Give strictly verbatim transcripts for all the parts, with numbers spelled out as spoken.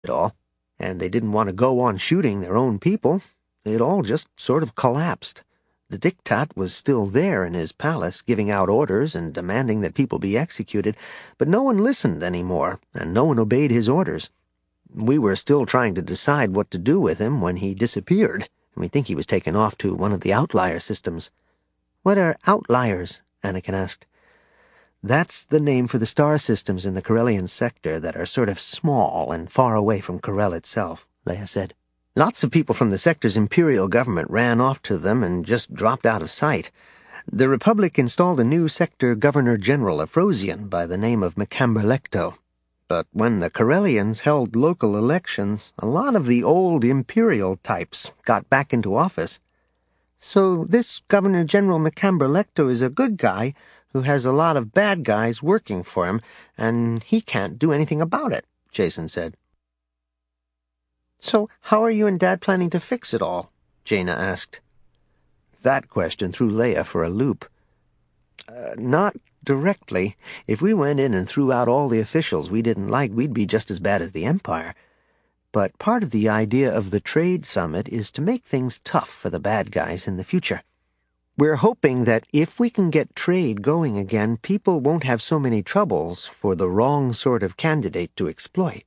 it all, and they didn't want to go on shooting their own people. It all just sort of collapsed. The diktat was still there in his palace, giving out orders and demanding that people be executed, but no one listened anymore, and no one obeyed his orders. We were still trying to decide what to do with him when he disappeared, and we think he was taken off to one of the outlier systems. "What are outliers?" Anakin asked. "That's the name for the star systems in the Corellian sector that are sort of small and far away from Corel itself," Leia said. "Lots of people from the sector's imperial government ran off to them and just dropped out of sight. The Republic installed a new sector governor-general of Frosian by the name of Macamberlecto. But when the Corellians held local elections, a lot of the old imperial types got back into office." "So this Governor-General Macamberlecto is a good guy who has a lot of bad guys working for him, and he can't do anything about it," Jacen said. "So how are you and Dad planning to fix it all?" Jaina asked. That question threw Leia for a loop. Uh, not directly. If we went in and threw out all the officials we didn't like, we'd be just as bad as the Empire. But part of the idea of the trade summit is to make things tough for the bad guys in the future. We're hoping that if we can get trade going again, people won't have so many troubles for the wrong sort of candidate to exploit.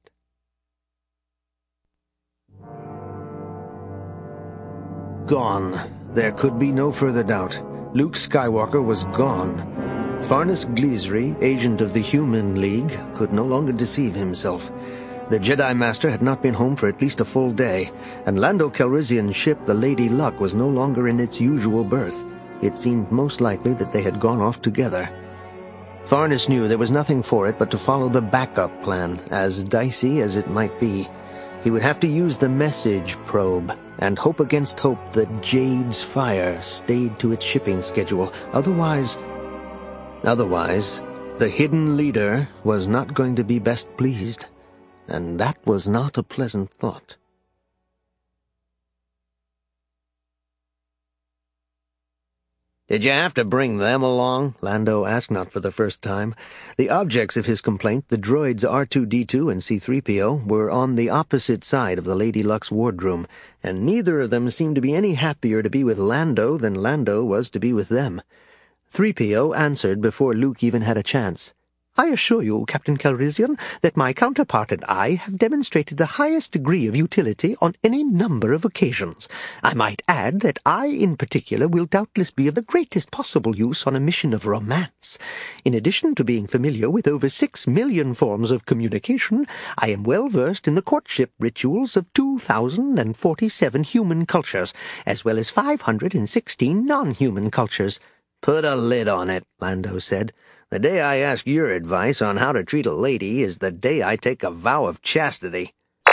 Gone. There could be no further doubt. Luke Skywalker was gone. Farnes Gleesry, agent of the Human League, could no longer deceive himself. The Jedi Master had not been home for at least a full day, and Lando Calrissian's ship, the Lady Luck, was no longer in its usual berth. It seemed most likely that they had gone off together. Farnes knew there was nothing for it but to follow the backup plan, as dicey as it might be. He would have to use the message probe, and hope against hope that Jade's fire stayed to its shipping schedule. Otherwise... Otherwise, the hidden leader was not going to be best pleased, and that was not a pleasant thought. "Did you have to bring them along?" Lando asked, not for the first time. The objects of his complaint, the droids R two D two and C three P O, were on the opposite side of the Lady Luck's wardroom, and neither of them seemed to be any happier to be with Lando than Lando was to be with them. three P O answered before Luke even had a chance. "I assure you, Captain Calrissian, that my counterpart and I have demonstrated the highest degree of utility on any number of occasions. I might add that I, in particular, will doubtless be of the greatest possible use on a mission of romance. In addition to being familiar with over six million forms of communication, I am well versed in the courtship rituals of two thousand and forty-seven human cultures, as well as five hundred and sixteen non-human cultures." "Put a lid on it," Lando said. "The day I ask your advice on how to treat a lady is the day I take a vow of chastity."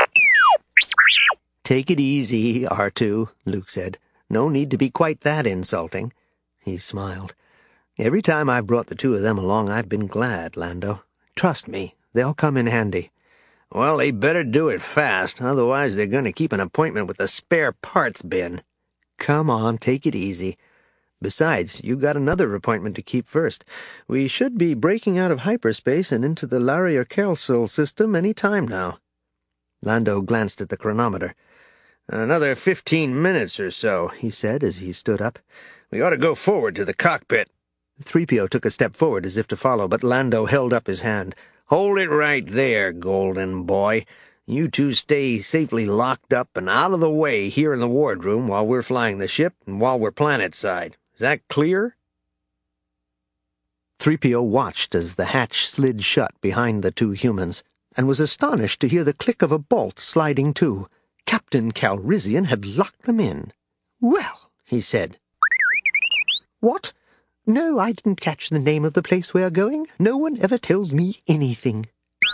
"Take it easy, R two, Luke said. "No need to be quite that insulting." He smiled. "Every time I've brought the two of them along, I've been glad, Lando. Trust me, they'll come in handy." "Well, they better do it fast, otherwise they're going to keep an appointment with the spare parts bin." "Come on, take it easy. Besides, you got another appointment to keep first. We should be breaking out of hyperspace and into the Laria Kelsil system any time now." Lando glanced at the chronometer. "Another fifteen minutes or so," he said as he stood up. "We ought to go forward to the cockpit." three P O took a step forward as if to follow, but Lando held up his hand. "Hold it right there, golden boy. You two stay safely locked up and out of the way here in the wardroom while we're flying the ship and while we're planet-side. Is that clear?" three P O watched as the hatch slid shut behind the two humans, and was astonished to hear the click of a bolt sliding to. Captain Calrissian had locked them in. "Well," he said. "What? No, I didn't catch the name of the place we're going. No one ever tells me anything."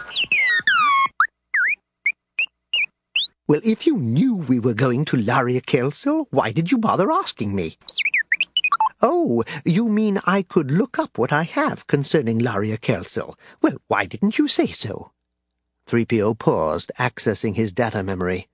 "Well, if you knew we were going to Laria Kelsil, why did you bother asking me?" "Oh, you mean I could look up what I have concerning Laria Kelsil? Well, why didn't you say so?" three P O paused, accessing his data memory.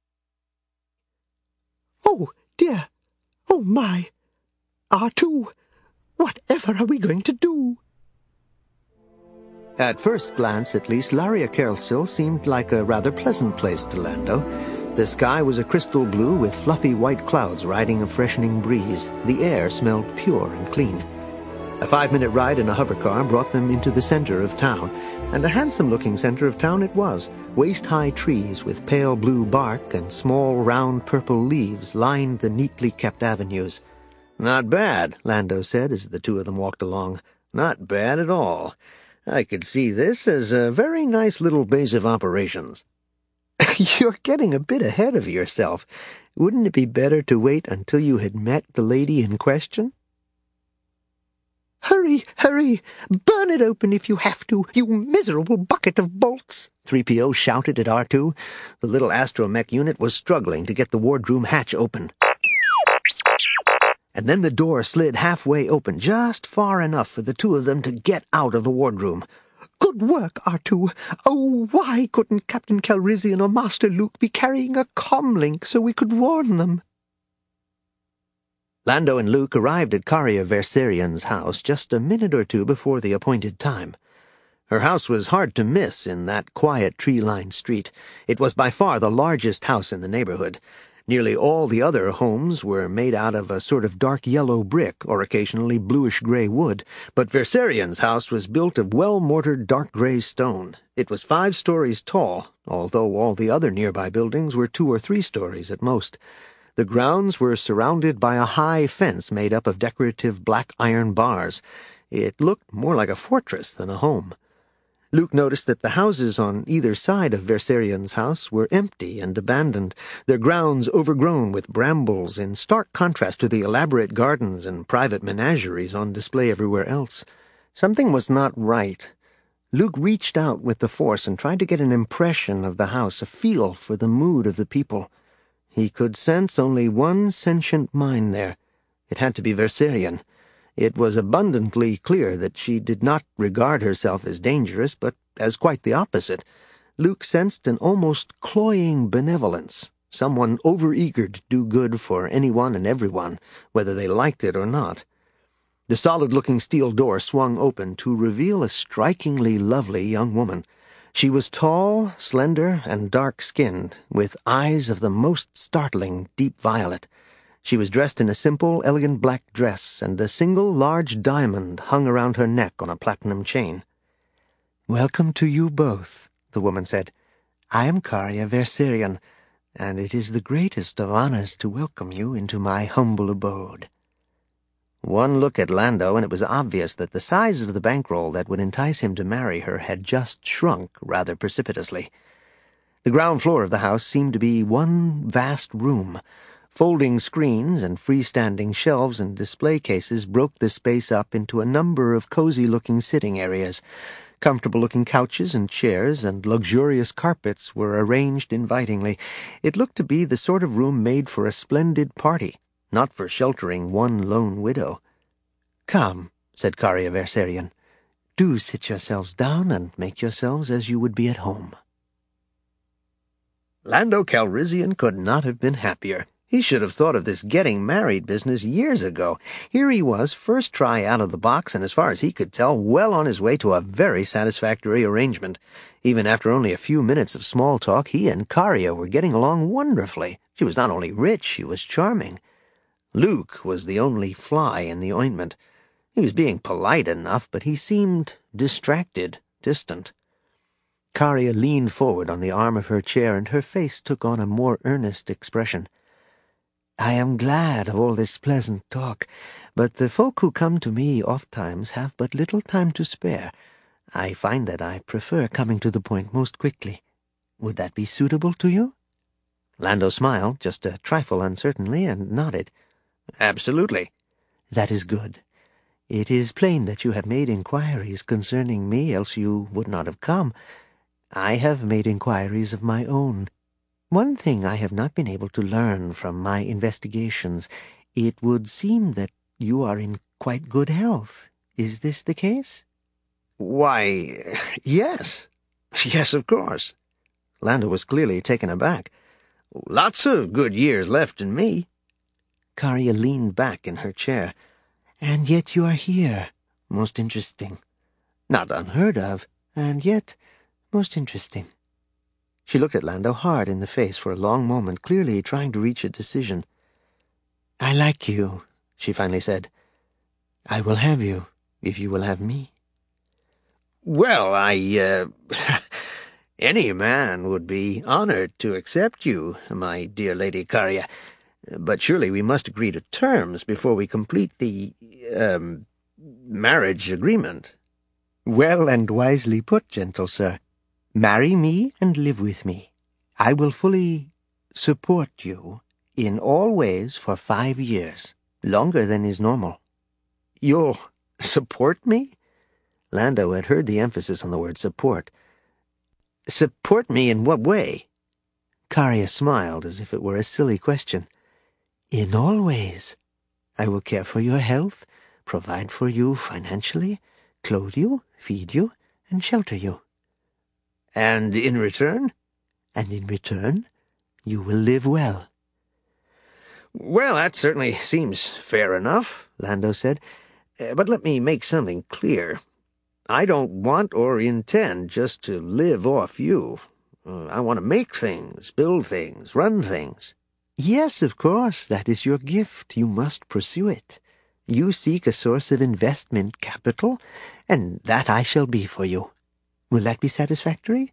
"Oh, dear. Oh, my. R two. Whatever are we going to do?" At first glance, at least, Lariakelsil seemed like a rather pleasant place to Lando. The sky was a crystal blue with fluffy white clouds riding a freshening breeze. The air smelled pure and clean. A five-minute ride in a hovercar brought them into the center of town, and a handsome-looking center of town it was. Waist-high trees with pale blue bark and small round purple leaves lined the neatly kept avenues. "Not bad," Lando said as the two of them walked along. "Not bad at all. I could see this as a very nice little base of operations." "You're getting a bit ahead of yourself. Wouldn't it be better to wait until you had met the lady in question?" "Hurry, hurry! Burn it open if you have to, you miserable bucket of bolts!" three P O shouted at R two. The little astromech unit was struggling to get the wardroom hatch open. And then the door slid halfway open, just far enough for the two of them to get out of the wardroom. "Good work, R two. Oh, why couldn't Captain Calrissian or Master Luke be carrying a comlink so we could warn them?" Lando and Luke arrived at Karya Verserian's house just a minute or two before the appointed time. Her house was hard to miss in that quiet tree-lined street. It was by far the largest house in the neighborhood. Nearly all the other homes were made out of a sort of dark yellow brick or occasionally bluish-gray wood, but Verserian's house was built of well-mortared dark gray stone. It was five stories tall, although all the other nearby buildings were two or three stories at most. The grounds were surrounded by a high fence made up of decorative black iron bars. It looked more like a fortress than a home. Luke noticed that the houses on either side of Verserian's house were empty and abandoned, their grounds overgrown with brambles in stark contrast to the elaborate gardens and private menageries on display everywhere else. Something was not right. Luke reached out with the force and tried to get an impression of the house, a feel for the mood of the people. He could sense only one sentient mind there. It had to be Verserian. It was abundantly clear that she did not regard herself as dangerous, but as quite the opposite. Luke sensed an almost cloying benevolence, someone overeager to do good for anyone and everyone, whether they liked it or not. The solid-looking steel door swung open to reveal a strikingly lovely young woman. She was tall, slender, and dark-skinned, with eyes of the most startling deep violet. She was dressed in a simple, elegant black dress, and a single large diamond hung around her neck on a platinum chain. "Welcome to you both," the woman said. "I am Karya Verserian, and it is the greatest of honors to welcome you into my humble abode." One look at Lando, and it was obvious that the size of the bankroll that would entice him to marry her had just shrunk rather precipitously. The ground floor of the house seemed to be one vast room. Folding screens and freestanding shelves and display cases broke the space up into a number of cozy-looking sitting areas. Comfortable-looking couches and chairs and luxurious carpets were arranged invitingly. It looked to be the sort of room made for a splendid party, not for sheltering one lone widow. "Come," said Karya Verserian. "Do sit yourselves down and make yourselves as you would be at home." Lando Calrissian could not have been happier. He should have thought of this getting married business years ago. Here he was, first try out of the box, and as far as he could tell, well on his way to a very satisfactory arrangement. Even after only a few minutes of small talk, he and Karya were getting along wonderfully. She was not only rich, she was charming. Luke was the only fly in the ointment. He was being polite enough, but he seemed distracted, distant. Karya leaned forward on the arm of her chair, and her face took on a more earnest expression. "I am glad of all this pleasant talk, but the folk who come to me oft-times have but little time to spare. I find that I prefer coming to the point most quickly. Would that be suitable to you?" Lando smiled, just a trifle uncertainly, and nodded. "Absolutely." "That is good. It is plain that you have made inquiries concerning me, else you would not have come. I have made inquiries of my own. One thing I have not been able to learn from my investigations. It would seem that you are in quite good health. Is this the case?" "Why, yes. Yes, of course." Lando was clearly taken aback. "Lots of good years left in me." Karya leaned back in her chair. "And yet you are here. Most interesting. Not unheard of. and yet most interesting. She looked at Lando hard in the face for a long moment, clearly trying to reach a decision. "I like you," she finally said. "I will have you, if you will have me." "Well, I, uh... any man would be honored to accept you, my dear Lady Karya. But surely we must agree to terms before we complete the, um, marriage agreement." "Well and wisely put, gentle sir. Marry me and live with me. I will fully support you in all ways for five years, longer than is normal." "You'll support me?" Lando had heard the emphasis on the word support. "Support me in what way?" Karya smiled as if it were a silly question. "In all ways. I will care for your health, provide for you financially, clothe you, feed you, and shelter you." "And in return?" "And in return, you will live well." "Well, that certainly seems fair enough," Lando said. "But let me make something clear. I don't want or intend just to live off you. Uh, I want to make things, build things, run things." "Yes, of course, that is your gift. You must pursue it. You seek a source of investment capital, and that I shall be for you. Will that be satisfactory?"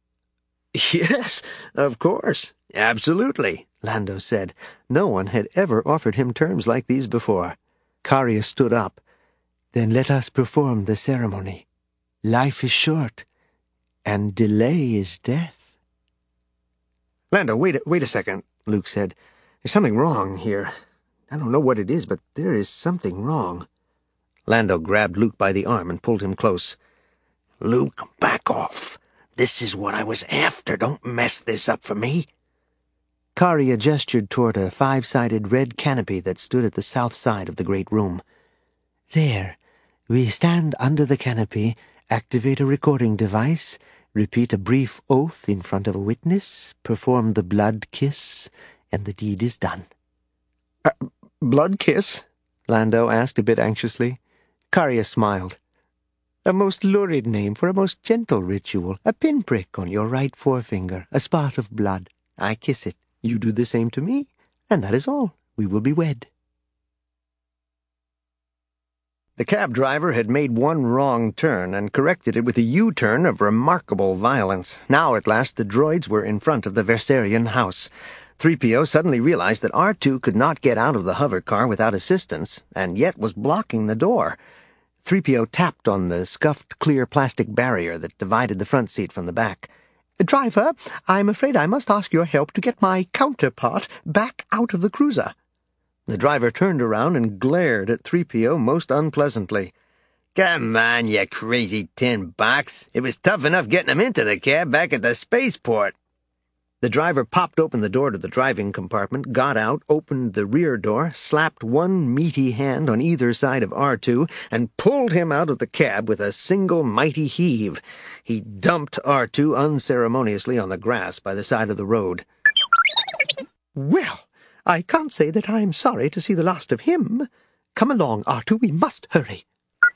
"Yes, of course. Absolutely," Lando said. No one had ever offered him terms like these before. Karya stood up. "Then let us perform the ceremony. Life is short, and delay is death." "Lando, wait a, wait a second," Luke said. "There's something wrong here. I don't know what it is, but there is something wrong." Lando grabbed Luke by the arm and pulled him close. "Luke, back off. This is what I was after. Don't mess this up for me." Karya gestured toward a five-sided red canopy that stood at the south side of the great room. "There, we stand under the canopy, activate a recording device, repeat a brief oath in front of a witness, perform the blood kiss, and the deed is done." Uh, blood kiss?" Lando asked a bit anxiously. Karya smiled. "A most lurid name for a most gentle ritual. A pinprick on your right forefinger, a spot of blood. I kiss it. You do the same to me, and that is all. We will be wed." The cab driver had made one wrong turn and corrected it with a U-turn of remarkable violence. Now, at last, the droids were in front of the Versarian house. three P O suddenly realized that R two could not get out of the hover car without assistance, and yet was blocking the door. three P O tapped on the scuffed clear plastic barrier that divided the front seat from the back. "Driver, I'm afraid I must ask your help to get my counterpart back out of the cruiser." The driver turned around and glared at three P O most unpleasantly. "Come on, you crazy tin box. It was tough enough getting him into the cab back at the spaceport." The driver popped open the door to the driving compartment, got out, opened the rear door, slapped one meaty hand on either side of R two, and pulled him out of the cab with a single mighty heave. He dumped R two unceremoniously on the grass by the side of the road. "Well, I can't say that I am sorry to see the last of him. Come along, R two, we must hurry."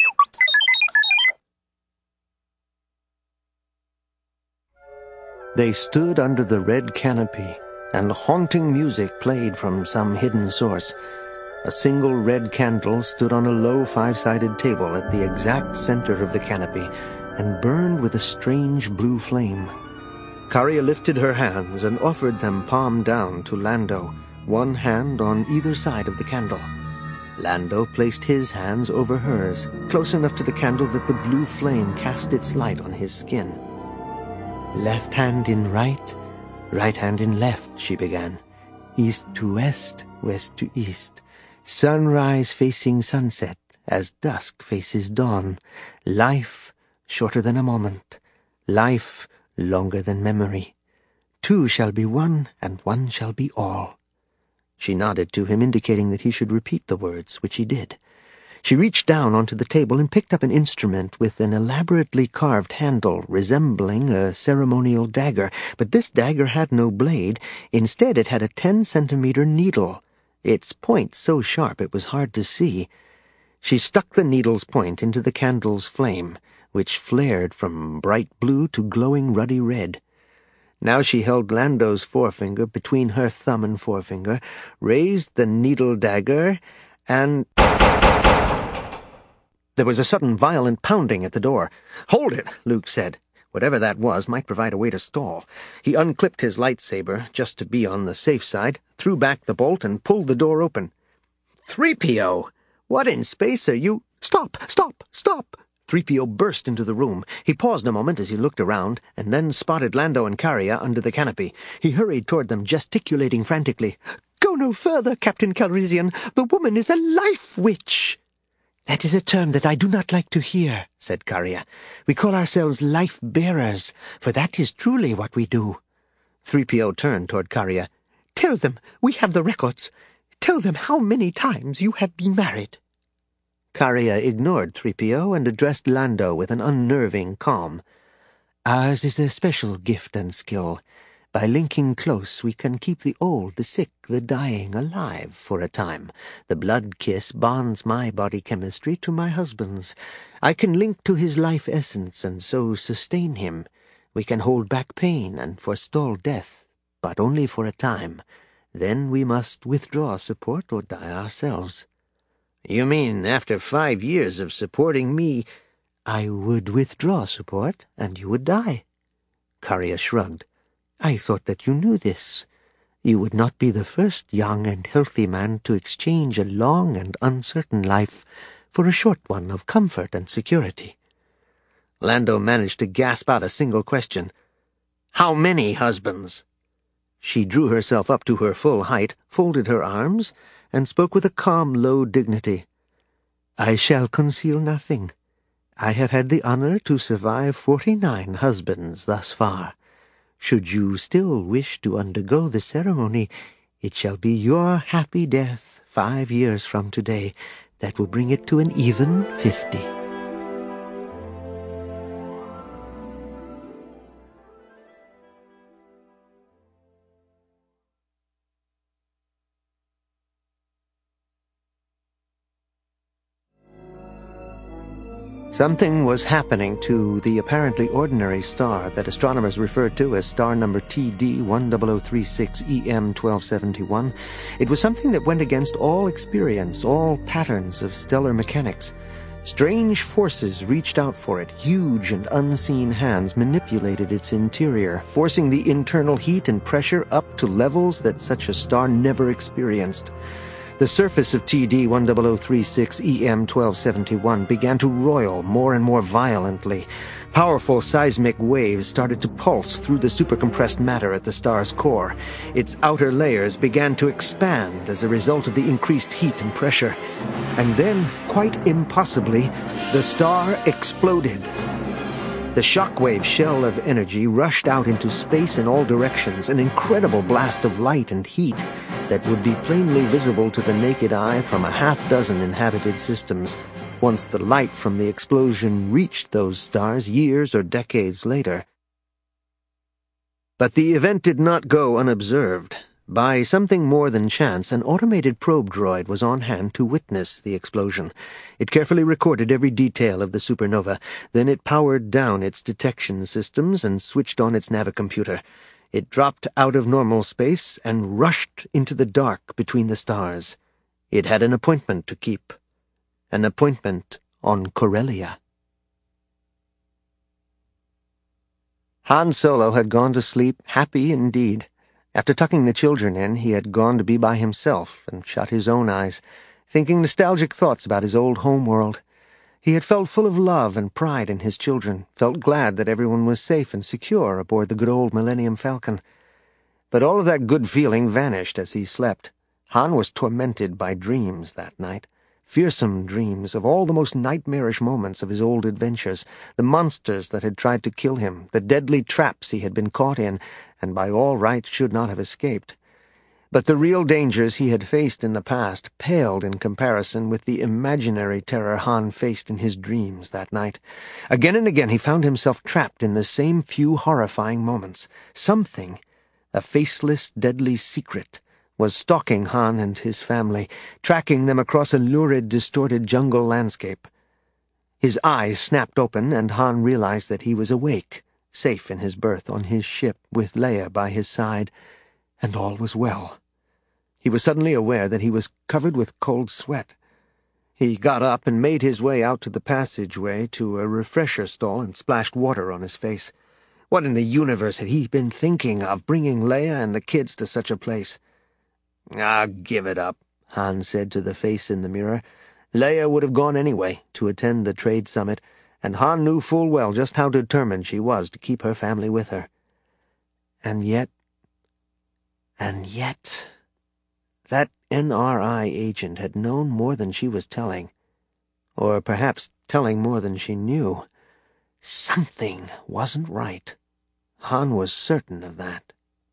They stood under the red canopy, and haunting music played from some hidden source. A single red candle stood on a low five-sided table at the exact center of the canopy, and burned with a strange blue flame. Karya lifted her hands and offered them palm down to Lando, one hand on either side of the candle. Lando placed his hands over hers, close enough to the candle that the blue flame cast its light on his skin. "Left hand in right, right hand in left," she began. "East to west, west to east. Sunrise facing sunset, as dusk faces dawn. Life shorter than a moment. Life longer than memory. Two shall be one, and one shall be all." She nodded to him, indicating that he should repeat the words, which he did. She reached down onto the table and picked up an instrument with an elaborately carved handle resembling a ceremonial dagger, but this dagger had no blade. Instead, it had a ten-centimeter needle, its point so sharp it was hard to see. She stuck the needle's point into the candle's flame, which flared from bright blue to glowing ruddy red. Now she held Lando's forefinger between her thumb and forefinger, raised the needle dagger, and... There was a sudden violent pounding at the door. "Hold it," Luke said. Whatever that was might provide a way to stall. He unclipped his lightsaber, just to be on the safe side, threw back the bolt, and pulled the door open. three P O! What in space are you— Stop! Stop! Stop! three P O burst into the room. He paused a moment as he looked around, and then spotted Lando and Karya under the canopy. He hurried toward them, gesticulating frantically. "Go no further, Captain Calrissian. The woman is a life witch." "That is a term that I do not like to hear," said Karya. "We call ourselves life-bearers, for that is truly what we do." three P O turned toward Karya. "Tell them, we have the records. Tell them how many times you have been married." Karya ignored three P O and addressed Lando with an unnerving calm. "Ours is a special gift and skill. By linking close, we can keep the old, the sick, the dying alive for a time. The blood kiss bonds my body chemistry to my husband's. I can link to his life essence and so sustain him. We can hold back pain and forestall death, but only for a time. Then we must withdraw support or die ourselves." "You mean after five years of supporting me—" "I would withdraw support, and you would die." Karya shrugged. "I thought that you knew this. You would not be the first young and healthy man to exchange a long and uncertain life for a short one of comfort and security." Lando managed to gasp out a single question. "How many husbands?" She drew herself up to her full height, folded her arms, and spoke with a calm, low dignity. "I shall conceal nothing. I have had the honor to survive forty-nine husbands thus far. Should you still wish to undergo the ceremony, it shall be your happy death five years from today that will bring it to an even fifty." Something was happening to the apparently ordinary star that astronomers referred to as star number T D one zero zero three six E M twelve seventy-one. It was something that went against all experience, all patterns of stellar mechanics. Strange forces reached out for it. Huge and unseen hands manipulated its interior, forcing the internal heat and pressure up to levels that such a star never experienced. The surface of T D one zero zero three six E M twelve seventy-one began to roil more and more violently. Powerful seismic waves started to pulse through the supercompressed matter at the star's core. Its outer layers began to expand as a result of the increased heat and pressure. And then, quite impossibly, the star exploded. The shockwave shell of energy rushed out into space in all directions, an incredible blast of light and heat that would be plainly visible to the naked eye from a half dozen inhabited systems, once the light from the explosion reached those stars years or decades later. But the event did not go unobserved. By something more than chance, an automated probe droid was on hand to witness the explosion. It carefully recorded every detail of the supernova. Then it powered down its detection systems and switched on its navicomputer. It dropped out of normal space and rushed into the dark between the stars. It had an appointment to keep. An appointment on Corellia. Han Solo had gone to sleep, happy indeed. After tucking the children in, he had gone to be by himself and shut his own eyes, thinking nostalgic thoughts about his old home world. He had felt full of love and pride in his children, felt glad that everyone was safe and secure aboard the good old Millennium Falcon. But all of that good feeling vanished as he slept. Han was tormented by dreams that night. Fearsome dreams of all the most nightmarish moments of his old adventures, the monsters that had tried to kill him, the deadly traps he had been caught in, and by all rights should not have escaped. But the real dangers he had faced in the past paled in comparison with the imaginary terror Han faced in his dreams that night. Again and again he found himself trapped in the same few horrifying moments. Something, a faceless, deadly secret, was stalking Han and his family, tracking them across a lurid, distorted jungle landscape. His eyes snapped open, and Han realized that he was awake, safe in his berth on his ship, with Leia by his side, and all was well. He was suddenly aware that he was covered with cold sweat. He got up and made his way out to the passageway to a refresher stall and splashed water on his face. What in the universe had he been thinking of, bringing Leia and the kids to such a place? "Ah, give it up," Han said to the face in the mirror. Leia would have gone anyway to attend the trade summit, and Han knew full well just how determined she was to keep her family with her. And yet... And yet... That N R I agent had known more than she was telling. Or perhaps telling more than she knew. Something wasn't right. Han was certain of that.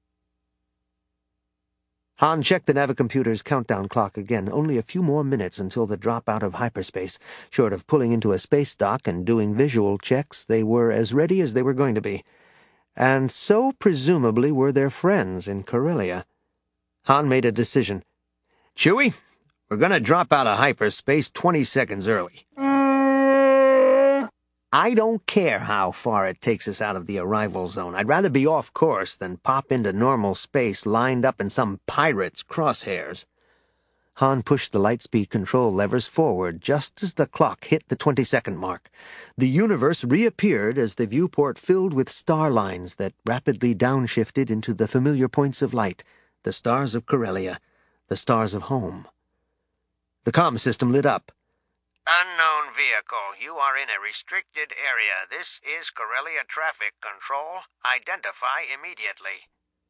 Han checked the Navicomputer's countdown clock again. Only a few more minutes until the drop out of hyperspace. Short of pulling into a space dock and doing visual checks, they were as ready as they were going to be. And so, presumably, were their friends in Corellia. Han made a decision. "Chewie, we're going to drop out of hyperspace twenty seconds early." "I don't care how far it takes us out of the arrival zone. I'd rather be off course than pop into normal space lined up in some pirate's crosshairs." Han pushed the lightspeed control levers forward just as the clock hit the twenty-second mark. The universe reappeared as the viewport filled with star lines that rapidly downshifted into the familiar points of light, the stars of Corellia, the stars of home. The comm system lit up. "Unknown vehicle. You are in a restricted area. This is Corellia Traffic Control. Identify immediately."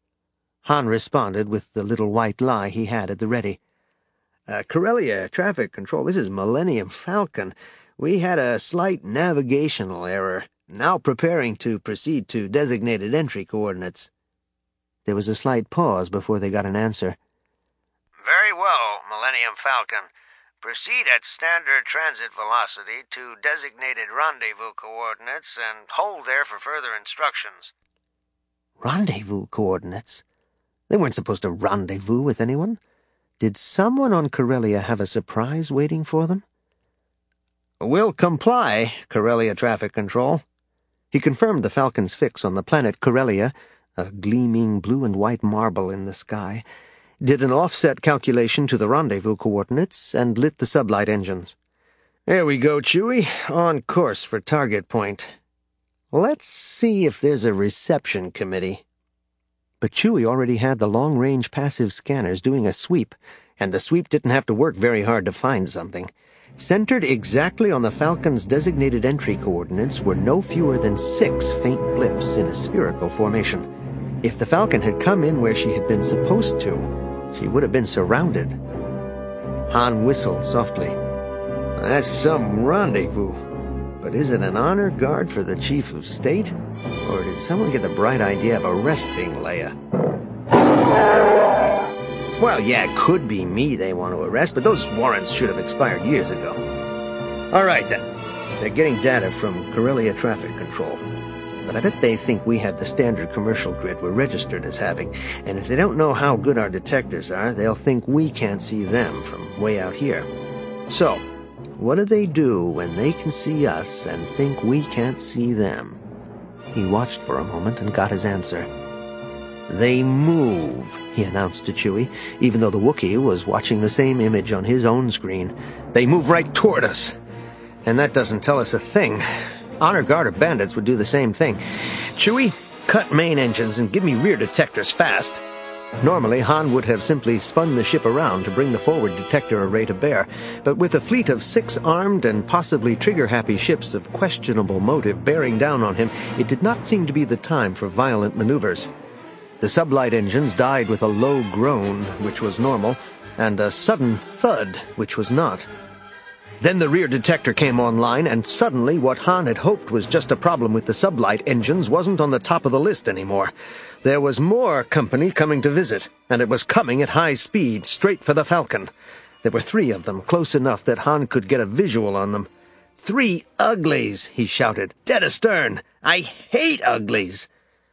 Han responded with the little white lie he had at the ready. Uh, Corellia Traffic Control, this is Millennium Falcon. We had a slight navigational error. Now preparing to proceed to designated entry coordinates." There was a slight pause before they got an answer. "Very well, Millennium Falcon. Proceed at standard transit velocity to designated rendezvous coordinates and hold there for further instructions." Rendezvous coordinates? They weren't supposed to rendezvous with anyone. Did someone on Corellia have a surprise waiting for them? "We'll comply, Corellia Traffic Control." He confirmed the Falcon's fix on the planet Corellia, a gleaming blue and white marble in the sky, did an offset calculation to the rendezvous coordinates, and lit the sublight engines. "There we go, Chewie. On course for target point. Let's see if there's a reception committee." But Chewie already had the long-range passive scanners doing a sweep, and the sweep didn't have to work very hard to find something. Centered exactly on the Falcon's designated entry coordinates were no fewer than six faint blips in a spherical formation. If the Falcon had come in where she had been supposed to, she would have been surrounded. Han whistled softly. "That's some rendezvous. But is it an honor guard for the Chief of State? Or did someone get the bright idea of arresting Leia?" "Well, yeah, it could be me they want to arrest, but those warrants should have expired years ago." "All right, then. They're getting data from Corellia Traffic Control. But I bet they think we have the standard commercial grid we're registered as having, and if they don't know how good our detectors are, they'll think we can't see them from way out here. So, what do they do when they can see us and think we can't see them?" He watched for a moment and got his answer. "They move," he announced to Chewie, even though the Wookiee was watching the same image on his own screen. "They move right toward us. And that doesn't tell us a thing. Honor Guard or bandits would do the same thing. Chewie, cut main engines and give me rear detectors fast." Normally, Han would have simply spun the ship around to bring the forward detector array to bear, but with a fleet of six armed and possibly trigger-happy ships of questionable motive bearing down on him, it did not seem to be the time for violent maneuvers. The sublight engines died with a low groan, which was normal, and a sudden thud, which was not. Then the rear detector came online, and suddenly what Han had hoped was just a problem with the sublight engines wasn't on the top of the list anymore. There was more company coming to visit, and it was coming at high speed, straight for the Falcon. There were three of them, close enough that Han could get a visual on them. "Three uglies!" he shouted. "Dead astern! I hate uglies!"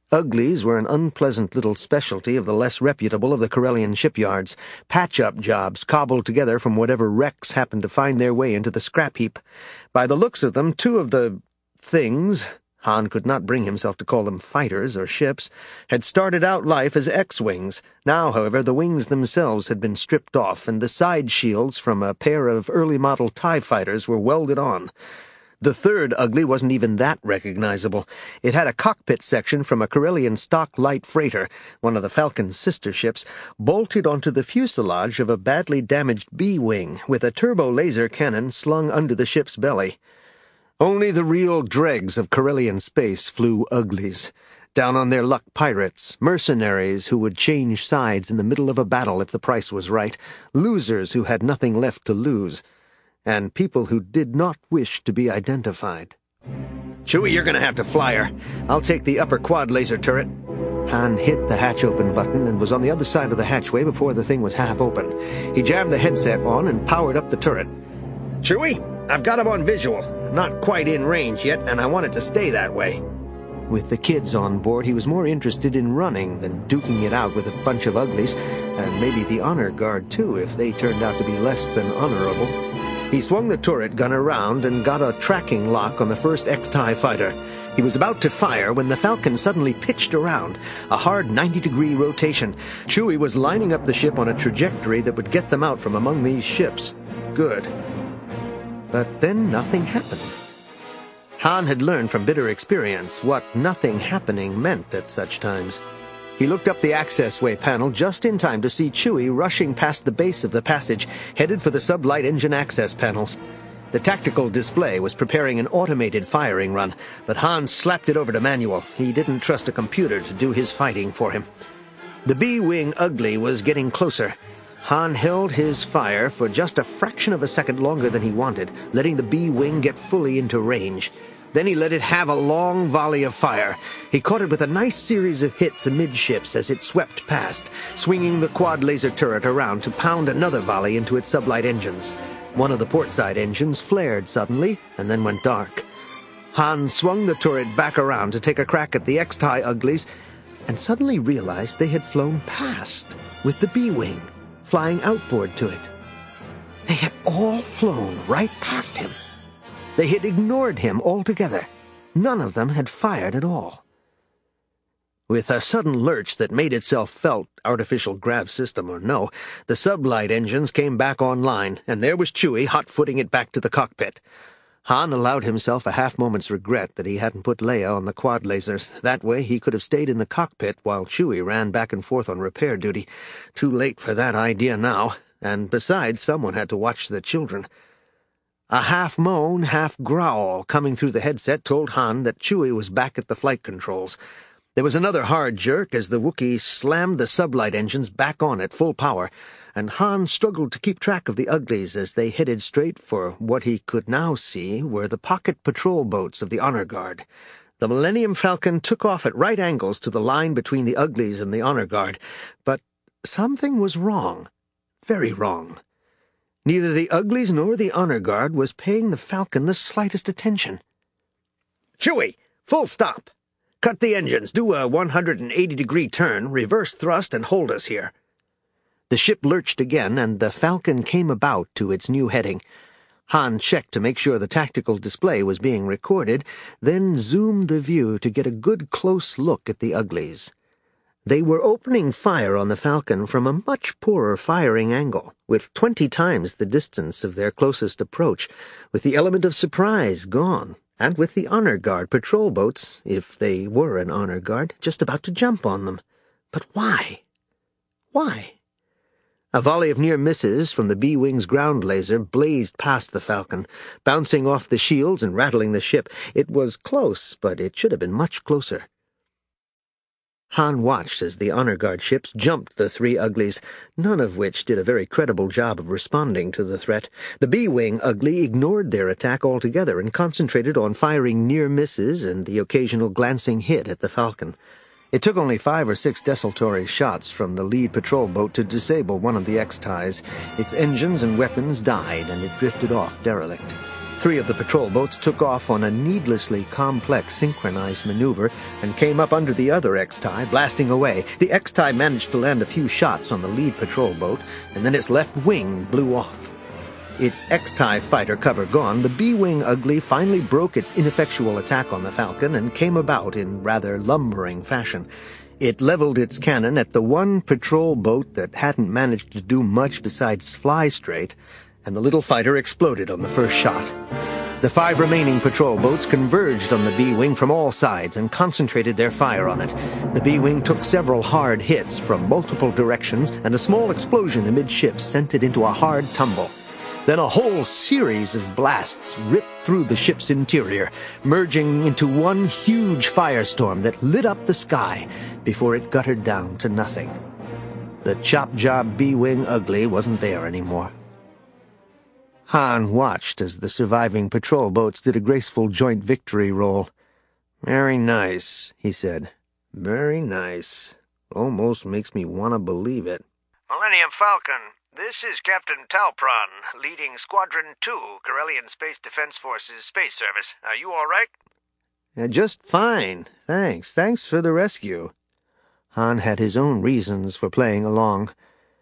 Uglies were an unpleasant little specialty of the less reputable of the Corellian shipyards, patch-up jobs cobbled together from whatever wrecks happened to find their way into the scrap heap. By the looks of them, two of the things, Han could not bring himself to call them fighters or ships, had started out life as X-wings. Now, however, the wings themselves had been stripped off, and the side shields from a pair of early-model TIE fighters were welded on. The third Ugly wasn't even that recognizable. It had a cockpit section from a Corellian stock light freighter, one of the Falcon's sister ships, bolted onto the fuselage of a badly damaged B-wing, with a turbo-laser cannon slung under the ship's belly. Only the real dregs of Corellian space flew Uglies. Down on their luck pirates, mercenaries who would change sides in the middle of a battle if the price was right, losers who had nothing left to lose, and people who did not wish to be identified. "Chewie, you're gonna have to fly her. I'll take the upper quad laser turret." Han hit the hatch open button and was on the other side of the hatchway before the thing was half open. He jammed the headset on and powered up the turret. "Chewie, I've got him on visual. Not quite in range yet, and I want it to stay that way." With the kids on board, he was more interested in running than duking it out with a bunch of Uglies, and maybe the honor guard, too, if they turned out to be less than honorable. He swung the turret gun around and got a tracking lock on the first X-TIE fighter. He was about to fire when the Falcon suddenly pitched around, a hard ninety-degree rotation. Chewie was lining up the ship on a trajectory that would get them out from among these ships. Good. But then nothing happened. Han had learned from bitter experience what nothing happening meant at such times. He looked up the access-way panel just in time to see Chewie rushing past the base of the passage, headed for the sublight engine access panels. The tactical display was preparing an automated firing run, but Han slapped it over to manual. He didn't trust a computer to do his fighting for him. The B-wing Ugly was getting closer. Han held his fire for just a fraction of a second longer than he wanted, letting the B-wing get fully into range. Then he let it have a long volley of fire. He caught it with a nice series of hits amidships as it swept past, swinging the quad laser turret around to pound another volley into its sublight engines. One of the portside engines flared suddenly and then went dark. Han swung the turret back around to take a crack at the X-TIE Uglies and suddenly realized they had flown past with the B-wing, flying outboard to it. They had all flown right past him. They had ignored him altogether. None of them had fired at all. With a sudden lurch that made itself felt, artificial grav system or no, the sublight engines came back online, and there was Chewie hot-footing it back to the cockpit. Han allowed himself a half-moment's regret that he hadn't put Leia on the quad lasers. That way he could have stayed in the cockpit while Chewie ran back and forth on repair duty. Too late for that idea now, and besides, someone had to watch the children. A half-moan, half-growl coming through the headset told Han that Chewie was back at the flight controls. There was another hard jerk as the Wookiee slammed the sublight engines back on at full power, and Han struggled to keep track of the Uglies as they headed straight for what he could now see were the pocket patrol boats of the Honor Guard. The Millennium Falcon took off at right angles to the line between the Uglies and the Honor Guard, but something was wrong. Very wrong. Neither the Uglies nor the Honor Guard was paying the Falcon the slightest attention. "Chewie, full stop! Cut the engines, do a one hundred eighty degree turn, reverse thrust, and hold us here." The ship lurched again, and the Falcon came about to its new heading. Han checked to make sure the tactical display was being recorded, then zoomed the view to get a good close look at the Uglies. They were opening fire on the Falcon from a much poorer firing angle, with twenty times the distance of their closest approach, with the element of surprise gone, and with the Honor Guard patrol boats, if they were an Honor Guard, just about to jump on them. But why? Why? A volley of near misses from the B-wing's ground laser blazed past the Falcon, bouncing off the shields and rattling the ship. It was close, but it should have been much closer. Han watched as the Honor Guard ships jumped the three Uglies, none of which did a very credible job of responding to the threat. The B-wing Ugly ignored their attack altogether and concentrated on firing near misses and the occasional glancing hit at the Falcon. It took only five or six desultory shots from the lead patrol boat to disable one of the X-TIEs. Its engines and weapons died, and it drifted off derelict. Three of the patrol boats took off on a needlessly complex synchronized maneuver and came up under the other X-Tie, blasting away. The X-Tie managed to land a few shots on the lead patrol boat, and then its left wing blew off. Its X-Tie fighter cover gone, the B-Wing Ugly finally broke its ineffectual attack on the Falcon and came about in rather lumbering fashion. It leveled its cannon at the one patrol boat that hadn't managed to do much besides fly straight, and the little fighter exploded on the first shot. The five remaining patrol boats converged on the B-Wing from all sides and concentrated their fire on it. The B-Wing took several hard hits from multiple directions, and a small explosion amidships sent it into a hard tumble. Then a whole series of blasts ripped through the ship's interior, merging into one huge firestorm that lit up the sky before it guttered down to nothing. The chop-job B-Wing Ugly wasn't there anymore. Han watched as the surviving patrol boats did a graceful joint victory roll. "Very nice," he said. "Very nice. Almost makes me want to believe it." Millennium Falcon, this is Captain Talpron, leading Squadron two, Corellian Space Defense Forces Space Service. Are you all right? Uh, just fine, thanks. Thanks for the rescue. Han had his own reasons for playing along.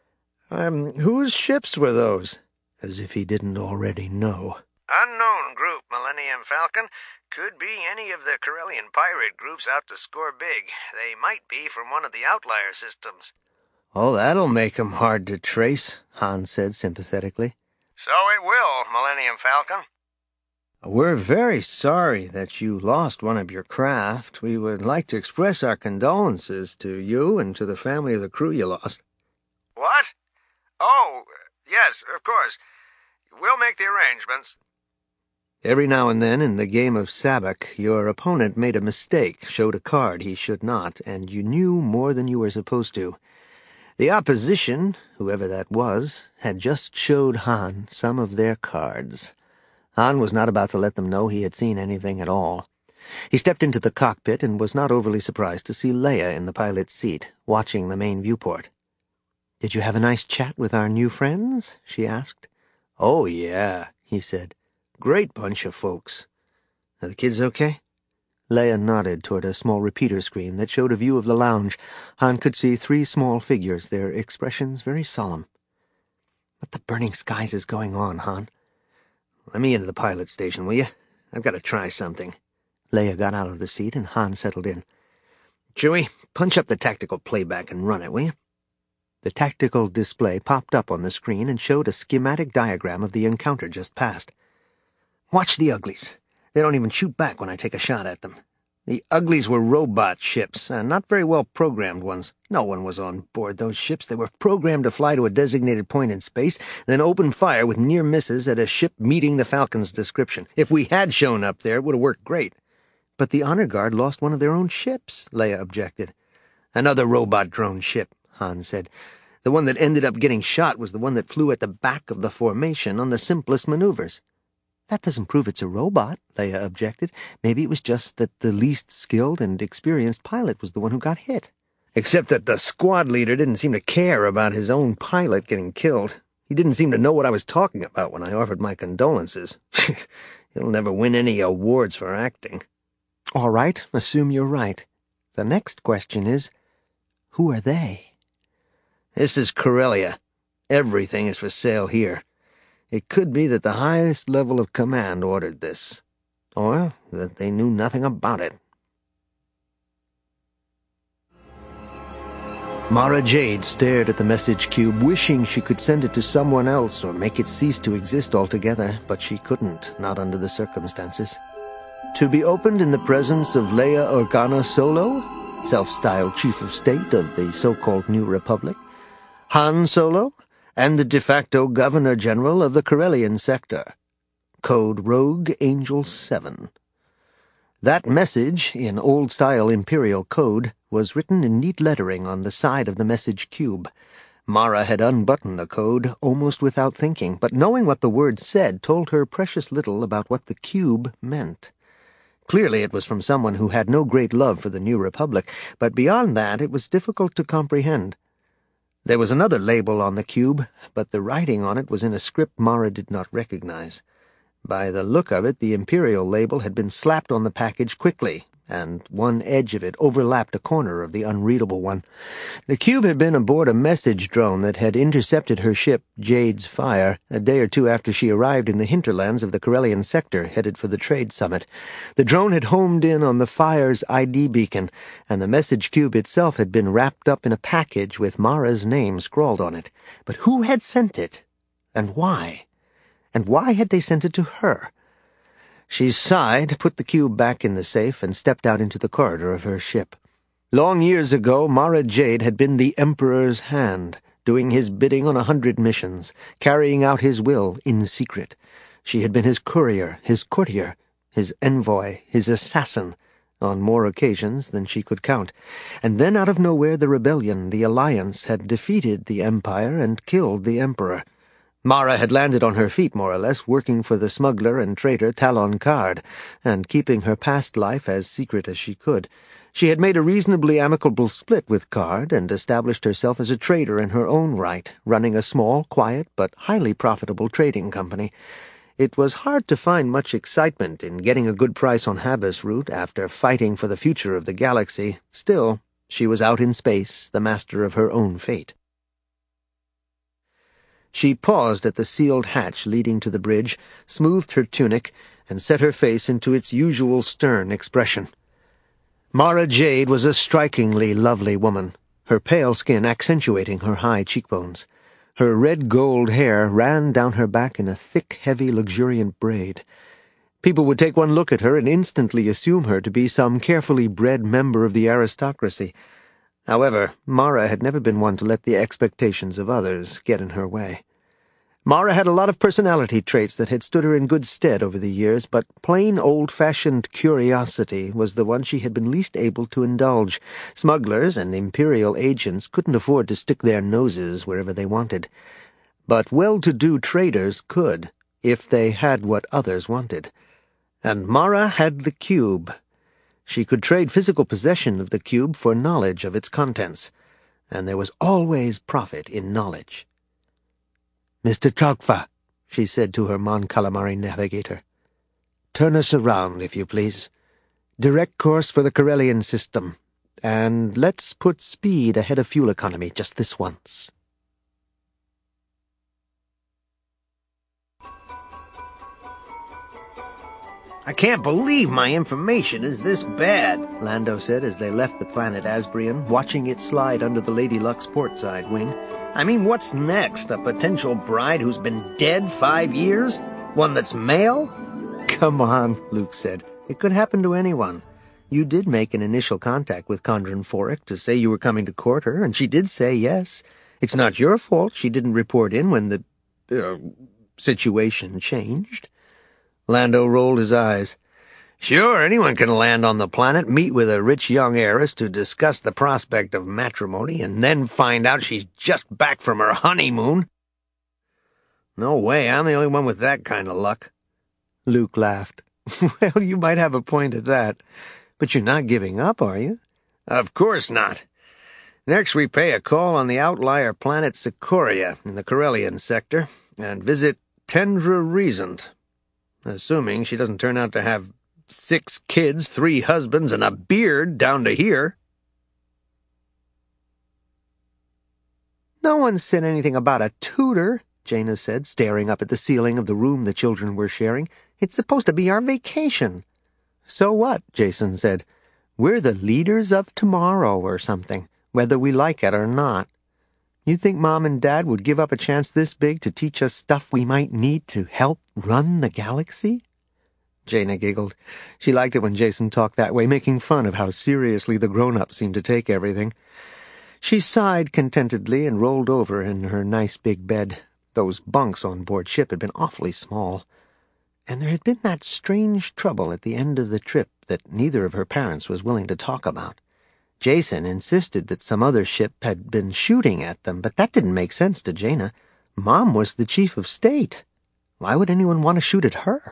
Um, whose ships were those? As if he didn't already know. Unknown group, Millennium Falcon. Could be any of the Corellian pirate groups out to score big. They might be from one of the outlier systems. Oh, that'll make 'em hard to trace, Han said sympathetically. So it will, Millennium Falcon. We're very sorry that you lost one of your craft. We would like to express our condolences to you and to the family of the crew you lost. What? Oh, yes, of course. We'll make the arrangements. Every now and then in the game of Sabak, your opponent made a mistake, showed a card he should not, and you knew more than you were supposed to. The opposition, whoever that was, had just showed Han some of their cards. Han was not about to let them know he had seen anything at all. He stepped into the cockpit and was not overly surprised to see Leia in the pilot's seat, watching the main viewport. "Did you have a nice chat with our new friends?" she asked. "Oh, yeah," he said. "Great bunch of folks. Are the kids okay?" Leia nodded toward a small repeater screen that showed a view of the lounge. Han could see three small figures, their expressions very solemn. "What the burning skies is going on, Han?" "Let me into the pilot station, will you? I've got to try something." Leia got out of the seat, and Han settled in. "Chewie, punch up the tactical playback and run it, will you?" The tactical display popped up on the screen and showed a schematic diagram of the encounter just past. "Watch the Uglies. They don't even shoot back when I take a shot at them. The Uglies were robot ships, and not very well programmed ones. No one was on board those ships. They were programmed to fly to a designated point in space, then open fire with near misses at a ship meeting the Falcon's description. If we had shown up there, it would have worked great." "But the Honor Guard lost one of their own ships," Leia objected. "Another robot drone ship," Han said. "The one that ended up getting shot was the one that flew at the back of the formation on the simplest maneuvers." "That doesn't prove it's a robot," Leia objected. "Maybe it was just that the least skilled and experienced pilot was the one who got hit." "Except that the squad leader didn't seem to care about his own pilot getting killed. He didn't seem to know what I was talking about when I offered my condolences. He'll never win any awards for acting." "All right, assume you're right. The next question is, who are they?" "This is Corellia. Everything is for sale here. It could be that the highest level of command ordered this, or that they knew nothing about it." Mara Jade stared at the message cube, wishing she could send it to someone else or make it cease to exist altogether, but she couldn't, not under the circumstances. To be opened in the presence of Leia Organa Solo, self-styled chief of state of the so-called New Republic, Han Solo, and the de facto Governor-General of the Corellian sector. Code Rogue Angel seven. That message, in old-style Imperial code, was written in neat lettering on the side of the message cube. Mara had unbuttoned the code almost without thinking, but knowing what the word said told her precious little about what the cube meant. Clearly it was from someone who had no great love for the New Republic, but beyond that it was difficult to comprehend. There was another label on the cube, but the writing on it was in a script Mara did not recognize. By the look of it, the Imperial label had been slapped on the package quickly, and one edge of it overlapped a corner of the unreadable one. The cube had been aboard a message drone that had intercepted her ship, Jade's Fire, a day or two after she arrived in the hinterlands of the Corellian sector, headed for the trade summit. The drone had homed in on the Fire's I D beacon, and the message cube itself had been wrapped up in a package with Mara's name scrawled on it. But who had sent it? And why? And why had they sent it to her? She sighed, put the cube back in the safe, and stepped out into the corridor of her ship. Long years ago, Mara Jade had been the Emperor's hand, doing his bidding on a hundred missions, carrying out his will in secret. She had been his courier, his courtier, his envoy, his assassin, on more occasions than she could count. And then out of nowhere the rebellion, the Alliance, had defeated the Empire and killed the Emperor. Mara had landed on her feet, more or less, working for the smuggler and traitor Talon Card, and keeping her past life as secret as she could. She had made a reasonably amicable split with Card and established herself as a trader in her own right, running a small, quiet, but highly profitable trading company. It was hard to find much excitement in getting a good price on Habas route after fighting for the future of the galaxy. Still, she was out in space, the master of her own fate. She paused at the sealed hatch leading to the bridge, smoothed her tunic, and set her face into its usual stern expression. Mara Jade was a strikingly lovely woman, her pale skin accentuating her high cheekbones. Her red-gold hair ran down her back in a thick, heavy, luxuriant braid. People would take one look at her and instantly assume her to be some carefully bred member of the aristocracy. However, Mara had never been one to let the expectations of others get in her way. Mara had a lot of personality traits that had stood her in good stead over the years, but plain old-fashioned curiosity was the one she had been least able to indulge. Smugglers and Imperial agents couldn't afford to stick their noses wherever they wanted. But well-to-do traders could, if they had what others wanted. And Mara had the cube. She could trade physical possession of the cube for knowledge of its contents, and there was always profit in knowledge. "Mister Trogfa," she said to her Mon Calamari navigator, "turn us around, if you please. Direct course for the Corellian system, and let's put speed ahead of fuel economy just this once." "I can't believe my information is this bad," Lando said as they left the planet Asbrian, watching it slide under the Lady Luck's portside wing. "I mean, what's next? A potential bride who's been dead five years? One that's male?" "Come on," Luke said. "It could happen to anyone. You did make an initial contact with Condren Foric to say you were coming to court her, and she did say yes. It's not your fault she didn't report in when the, uh, situation changed." Lando rolled his eyes. "Sure, anyone can land on the planet, meet with a rich young heiress to discuss the prospect of matrimony, and then find out she's just back from her honeymoon. No way, I'm the only one with that kind of luck." Luke laughed. "Well, you might have a point at that. But you're not giving up, are you?" "Of course not. Next we pay a call on the outlier planet Sikoria in the Corellian sector, and visit Tendra Reasant. Assuming she doesn't turn out to have six kids, three husbands, and a beard down to here." "No one said anything about a tutor," Jaina said, staring up at the ceiling of the room the children were sharing. "It's supposed to be our vacation." "So what?" Jason said. "We're the leaders of tomorrow or something, whether we like it or not. You think Mom and Dad would give up a chance this big to teach us stuff we might need to help run the galaxy?" Jaina giggled. She liked it when Jason talked that way, making fun of how seriously the grown-ups seemed to take everything. She sighed contentedly and rolled over in her nice big bed. Those bunks on board ship had been awfully small. And there had been that strange trouble at the end of the trip that neither of her parents was willing to talk about. Jason insisted that some other ship had been shooting at them, but that didn't make sense to Jaina. Mom was the chief of state. Why would anyone want to shoot at her?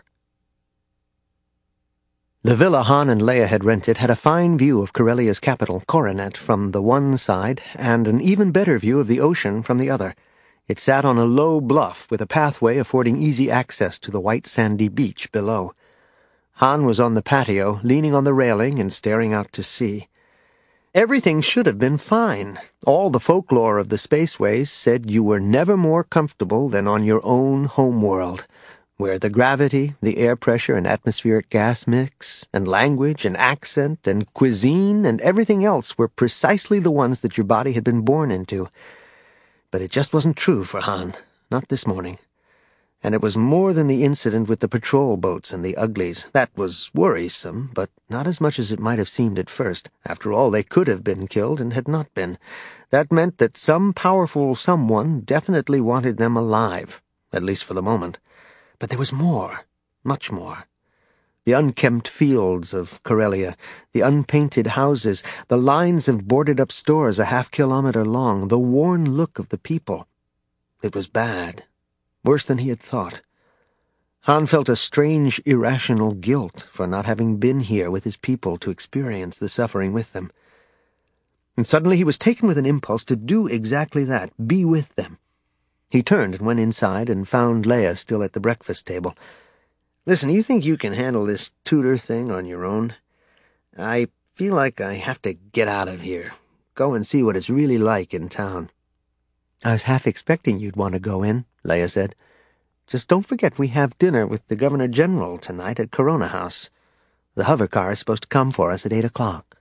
The villa Han and Leia had rented had a fine view of Corellia's capital, Coronet, from the one side, and an even better view of the ocean from the other. It sat on a low bluff with a pathway affording easy access to the white sandy beach below. Han was on the patio, leaning on the railing and staring out to sea. Everything should have been fine. All the folklore of the spaceways said you were never more comfortable than on your own homeworld, where the gravity, the air pressure and atmospheric gas mix, and language and accent and cuisine and everything else were precisely the ones that your body had been born into. But it just wasn't true for Han, not this morning. And it was more than the incident with the patrol boats and the uglies. That was worrisome, but not as much as it might have seemed at first. After all, they could have been killed and had not been. That meant that some powerful someone definitely wanted them alive, at least for the moment. But there was more, much more. The unkempt fields of Corellia, the unpainted houses, the lines of boarded-up stores a half-kilometer long, the worn look of the people. It was bad. Worse than he had thought. Han felt a strange, irrational guilt for not having been here with his people to experience the suffering with them. And suddenly he was taken with an impulse to do exactly that, be with them. He turned and went inside and found Leia still at the breakfast table. "Listen, you think you can handle this tutor thing on your own? I feel like I have to get out of here, go and see what it's really like in town." "I was half expecting you'd want to go in," Leia said. "Just don't forget we have dinner with the Governor-General tonight at Corona House. The hover car is supposed to come for us at eight o'clock.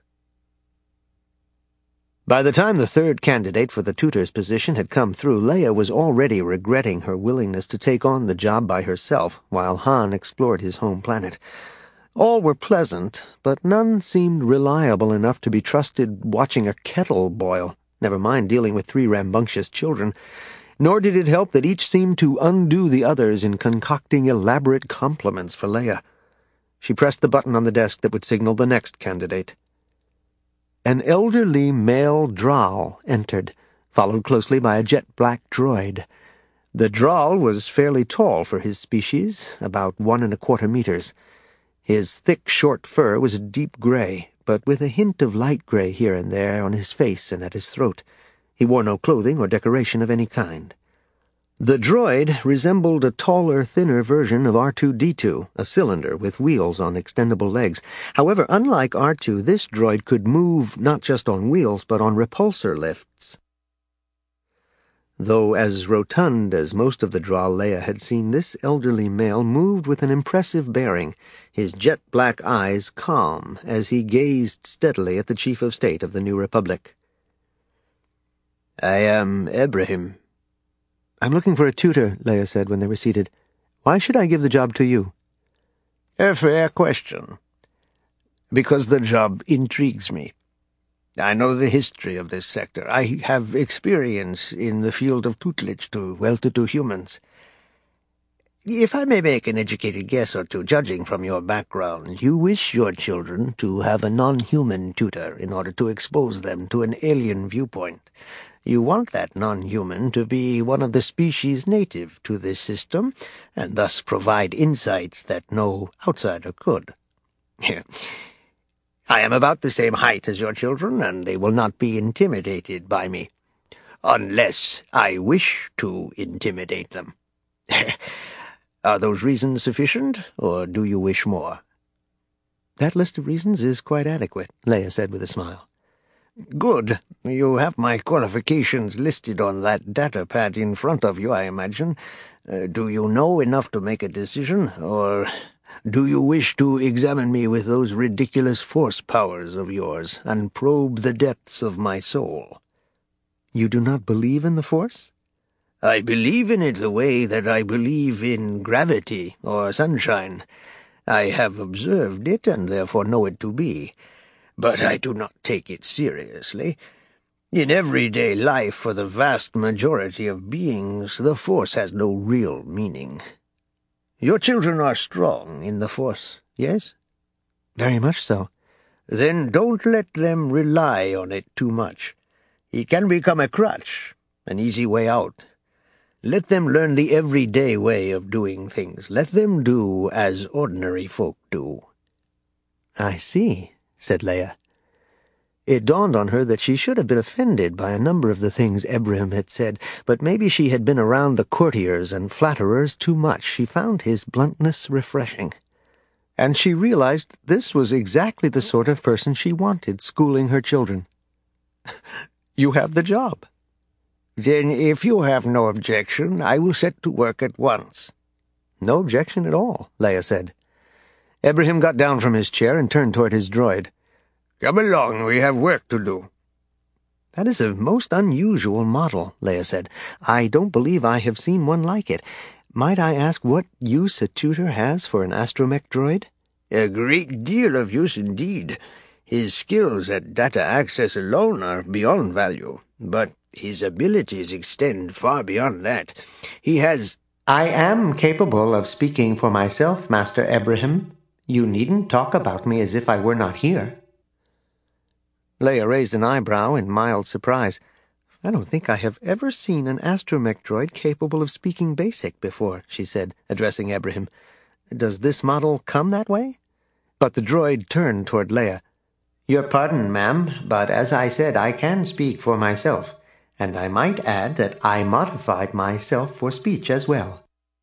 By the time the third candidate for the tutor's position had come through, Leia was already regretting her willingness to take on the job by herself while Han explored his home planet. All were pleasant, but none seemed reliable enough to be trusted watching a kettle boil, never mind dealing with three rambunctious children. Nor did it help that each seemed to undo the others in concocting elaborate compliments for Leia. She pressed the button on the desk that would signal the next candidate. An elderly male Draal entered, followed closely by a jet-black droid. The Draal was fairly tall for his species, about one and a quarter meters. His thick, short fur was a deep gray, but with a hint of light gray here and there on his face and at his throat. He wore no clothing or decoration of any kind. The droid resembled a taller, thinner version of R two D two, a cylinder with wheels on extendable legs. However, unlike R two, this droid could move not just on wheels, but on repulsor lifts. Though as rotund as most of the Draal Leia had seen, this elderly male moved with an impressive bearing, his jet-black eyes calm as he gazed steadily at the Chief of State of the New Republic. "I am Ibrahim." "I'm looking for a tutor," Leia said when they were seated. "Why should I give the job to you?" "A fair question. Because the job intrigues me. I know the history of this sector. I have experience in the field of tutelage to well-to-do humans. If I may make an educated guess or two, judging from your background, you wish your children to have a non-human tutor in order to expose them to an alien viewpoint. You want that non-human to be one of the species native to this system, and thus provide insights that no outsider could. I am about the same height as your children, and they will not be intimidated by me, unless I wish to intimidate them. Are those reasons sufficient, or do you wish more?" "That list of reasons is quite adequate," Leia said with a smile. "Good. You have my qualifications listed on that data pad in front of you, I imagine. Uh, do you know enough to make a decision, or do you wish to examine me with those ridiculous force powers of yours and probe the depths of my soul?" "You do not believe in the Force?" "I believe in it the way that I believe in gravity or sunshine. I have observed it and therefore know it to be. But I do not take it seriously. In everyday life, for the vast majority of beings, the Force has no real meaning. Your children are strong in the Force, yes?" "Very much so." "Then don't let them rely on it too much. It can become a crutch, an easy way out. Let them learn the everyday way of doing things. Let them do as ordinary folk do." "I see," said Leia. It dawned on her that she should have been offended by a number of the things Ebrahim had said, but maybe she had been around the courtiers and flatterers too much. She found his bluntness refreshing. And she realized this was exactly the sort of person she wanted schooling her children. "You have the job." "Then if you have no objection, I will set to work at once." "No objection at all," Leia said. Ebrahim got down from his chair and turned toward his droid. "Come along, we have work to do." "That is a most unusual model," Leia said. "I don't believe I have seen one like it. Might I ask what use a tutor has for an astromech droid?" "A great deal of use indeed. His skills at data access alone are beyond value, but his abilities extend far beyond that. He has—" "I am capable of speaking for myself, Master Ebrahim. You needn't talk about me as if I were not here." Leia raised an eyebrow in mild surprise. "I don't think I have ever seen an astromech droid capable of speaking basic before," she said, addressing Ebrahim. "Does this model come that way?" But the droid turned toward Leia. "Your pardon, ma'am, but as I said, I can speak for myself, and I might add that I modified myself for speech as well."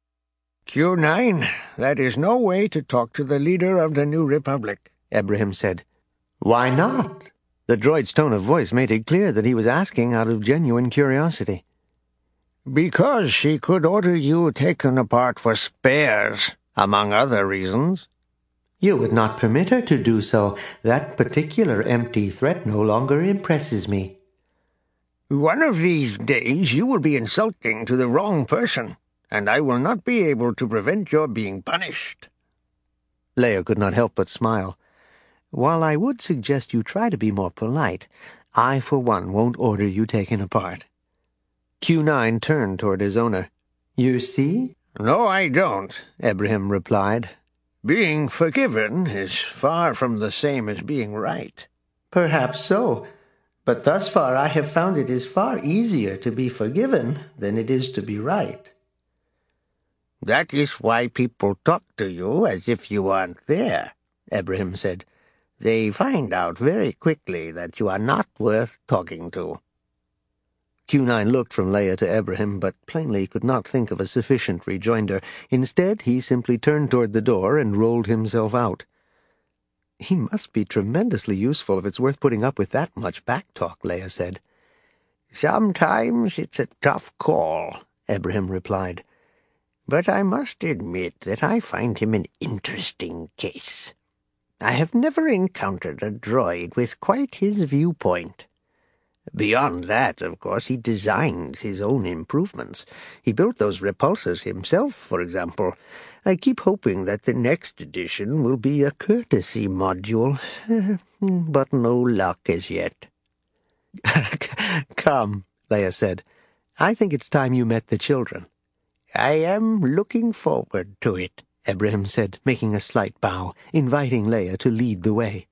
Q nine, that is no way to talk to the leader of the New Republic," Ebrahim said. "Why not?" The droid's tone of voice made it clear that he was asking out of genuine curiosity. "Because she could order you taken apart for spares, among other reasons." "You would not permit her to do so. That particular empty threat no longer impresses me." "One of these days you will be insulting to the wrong person, and I will not be able to prevent your being punished." Leia could not help but smile. "While I would suggest you try to be more polite, I for one won't order you taken apart." Q nine turned toward his owner. "You see?" "No, I don't," Ebrahim replied. "Being forgiven is far from the same as being right." "Perhaps so, but thus far I have found it is far easier to be forgiven than it is to be right." "That is why people talk to you as if you aren't there," Ebrahim said. "They find out very quickly that you are not worth talking to." Q nine looked from Leia to Ebrahim, but plainly could not think of a sufficient rejoinder. Instead, he simply turned toward the door and rolled himself out. "He must be tremendously useful if it's worth putting up with that much back-talk," Leia said. "Sometimes it's a tough call," Ebrahim replied. "But I must admit that I find him an interesting case. I have never encountered a droid with quite his viewpoint. Beyond that, of course, he designs his own improvements. He built those repulsors himself, for example. I keep hoping that the next edition will be a courtesy module, but no luck as yet." "Come," Leia said. "I think it's time you met the children." "I am looking forward to it," Ebrahim said, making a slight bow, inviting Leia to lead the way.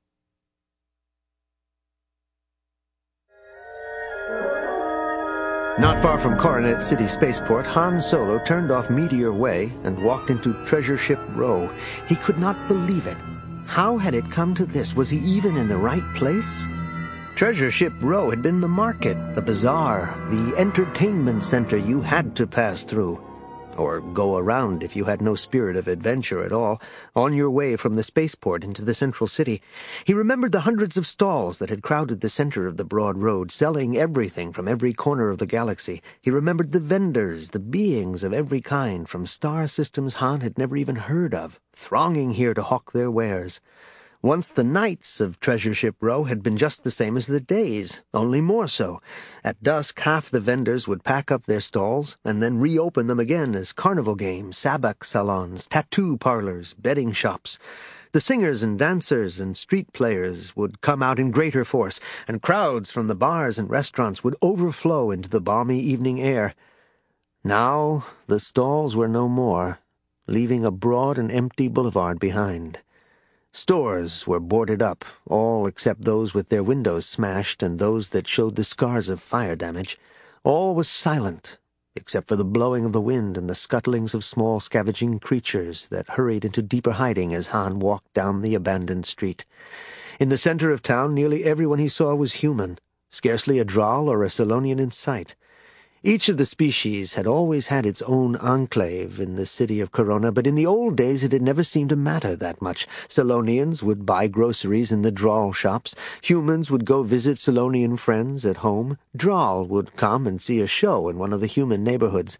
Not far from Coronet City Spaceport, Han Solo turned off Meteor Way and walked into Treasure Ship Row. He could not believe it. How had it come to this? Was he even in the right place? Treasure Ship Row had been the market, the bazaar, the entertainment center you had to pass through. Or go around if you had no spirit of adventure at all, on your way from the spaceport into the central city. He remembered the hundreds of stalls that had crowded the center of the broad road, selling everything from every corner of the galaxy. He remembered the vendors, the beings of every kind, from star systems Han had never even heard of, thronging here to hawk their wares. Once the nights of Treasure Ship Row had been just the same as the days, only more so. At dusk, half the vendors would pack up their stalls and then reopen them again as carnival games, sabak salons, tattoo parlors, betting shops. The singers and dancers and street players would come out in greater force, and crowds from the bars and restaurants would overflow into the balmy evening air. Now the stalls were no more, leaving a broad and empty boulevard behind. Stores were boarded up, all except those with their windows smashed and those that showed the scars of fire damage. All was silent, except for the blowing of the wind and the scuttlings of small scavenging creatures that hurried into deeper hiding as Han walked down the abandoned street. In the center of town, nearly everyone he saw was human, scarcely a Droll or a Solonian in sight. Each of the species had always had its own enclave in the city of Corona, but in the old days it had never seemed to matter that much. Solonians would buy groceries in the Droll shops. Humans would go visit Solonian friends at home. Droll would come and see a show in one of the human neighborhoods.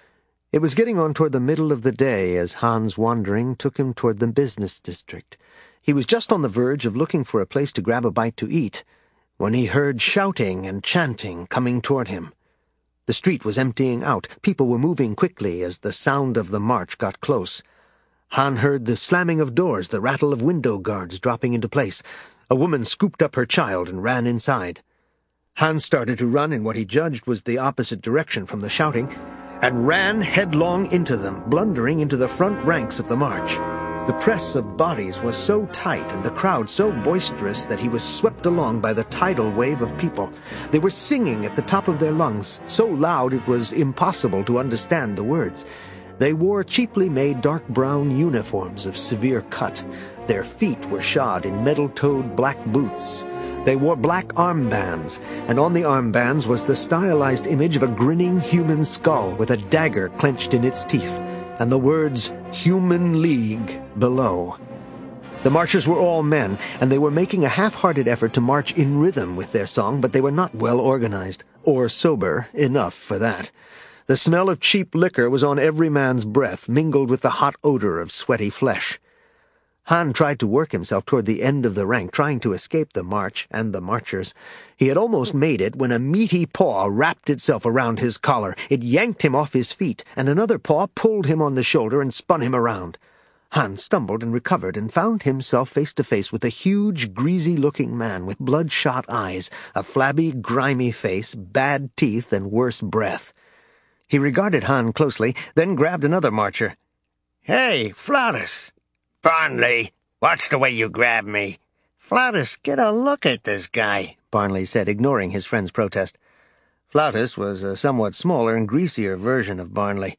It was getting on toward the middle of the day as Han's wandering took him toward the business district. He was just on the verge of looking for a place to grab a bite to eat when he heard shouting and chanting coming toward him. The street was emptying out. People were moving quickly as the sound of the march got close. Han heard the slamming of doors, the rattle of window guards dropping into place. A woman scooped up her child and ran inside. Han started to run in what he judged was the opposite direction from the shouting, and ran headlong into them, blundering into the front ranks of the march. The press of bodies was so tight and the crowd so boisterous that he was swept along by the tidal wave of people. They were singing at the top of their lungs, so loud it was impossible to understand the words. They wore cheaply made dark brown uniforms of severe cut. Their feet were shod in metal-toed black boots. They wore black armbands, and on the armbands was the stylized image of a grinning human skull with a dagger clenched in its teeth, and the words Human League below. The marchers were all men, and they were making a half-hearted effort to march in rhythm with their song, but they were not well organized, or sober enough for that. The smell of cheap liquor was on every man's breath, mingled with the hot odor of sweaty flesh. Han tried to work himself toward the end of the rank, trying to escape the march and the marchers. He had almost made it when a meaty paw wrapped itself around his collar. It yanked him off his feet, and another paw pulled him on the shoulder and spun him around. Han stumbled and recovered and found himself face to face with a huge, greasy-looking man with bloodshot eyes, a flabby, grimy face, bad teeth, and worse breath. He regarded Han closely, then grabbed another marcher. "Hey, Flautus!" "Barnley, watch the way you grab me." "Flautus, get a look at this guy," Barnley said, ignoring his friend's protest. Flautus was a somewhat smaller and greasier version of Barnley.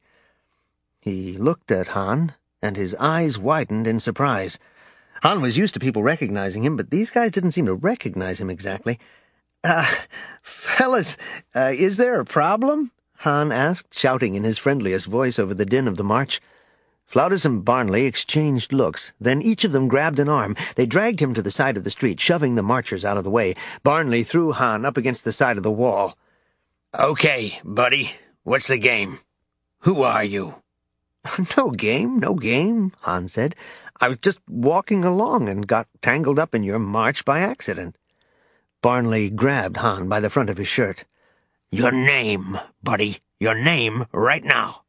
He looked at Han, and his eyes widened in surprise. Han was used to people recognizing him, but these guys didn't seem to recognize him exactly. Uh, fellas, uh, is there a problem?" Han asked, shouting in his friendliest voice over the din of the march. Flautus and Barnley exchanged looks. Then each of them grabbed an arm. They dragged him to the side of the street, shoving the marchers out of the way. Barnley threw Han up against the side of the wall. "Okay, buddy, what's the game? Who are you?" "No game, no game," Han said. "I was just walking along and got tangled up in your march by accident." Barnley grabbed Han by the front of his shirt. "Your name, buddy, your name right now."